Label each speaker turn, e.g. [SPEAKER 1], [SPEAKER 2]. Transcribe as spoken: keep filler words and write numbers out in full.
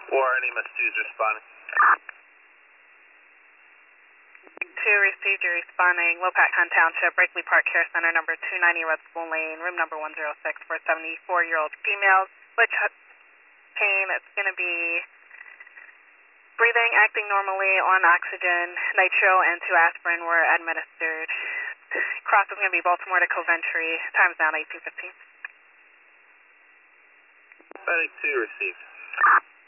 [SPEAKER 1] Warren, E M S two is responding.
[SPEAKER 2] two received, you're responding. Lopatcon Township, Brakely Park Care Center, number two ninety Red School Lane, room number one oh six for seventy-four-year-old female. Which pain, it's going to be breathing, acting normally on oxygen, nitro, and two aspirin were administered. Cross is going to be Baltimore to Coventry. Time's now eighteen fifteen.
[SPEAKER 1] Medic two received.